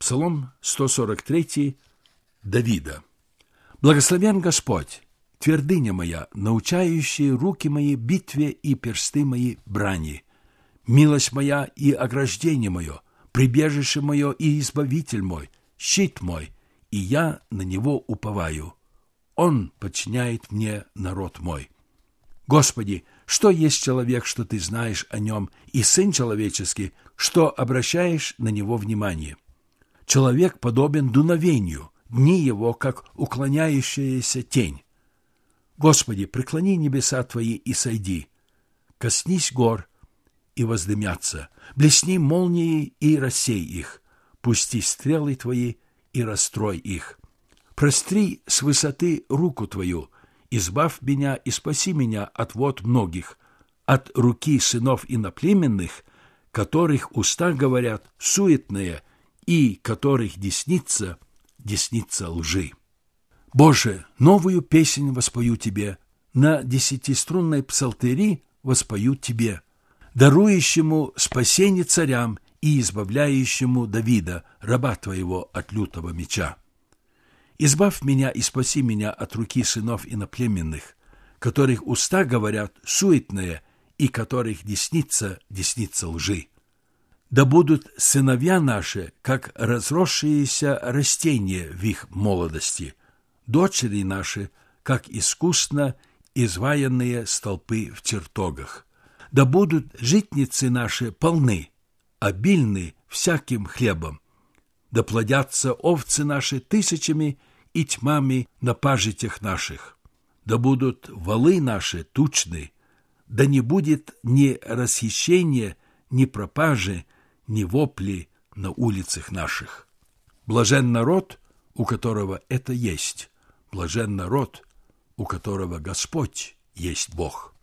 Псалом 143 Давида. «Благословен Господь, твердыня моя, научающая руки мои битве и персты мои брани. Милость моя и ограждение мое, прибежище мое и избавитель мой, щит мой, и я на него уповаю. Он подчиняет мне народ мой. Господи, что есть человек, что ты знаешь о нем, и сын человеческий, что обращаешь на него внимание? Человек подобен дуновению, дни его, как уклоняющаяся тень. Господи, преклони небеса Твои и сойди, коснись гор и воздымятся, блесни молнией и рассей их, пусти стрелы Твои и расстрой их. Простри с высоты руку Твою, избавь меня и спаси меня от вод многих, от руки сынов иноплеменных, которых уста говорят суетные, и которых десница лжи. Боже, новую песнь воспою Тебе, на 10-струнной псалтыри воспою Тебе, дарующему спасение царям и избавляющему Давида, раба Твоего, от лютого меча. Избавь меня и спаси меня от руки сынов иноплеменных, которых уста говорят суетные, и которых десница лжи. Да будут сыновья наши, как разросшиеся растения в их молодости, дочери наши, как искусно изваянные столпы в чертогах. Да будут житницы наши полны, обильны всяким хлебом. Да плодятся овцы наши тысячами и тьмами на пажитях наших. Да будут валы наши тучны, да не будет ни расхищения, ни пропажи, ни вопли на улицах наших. Блажен народ, у которого это есть, блажен народ, у которого Господь есть Бог».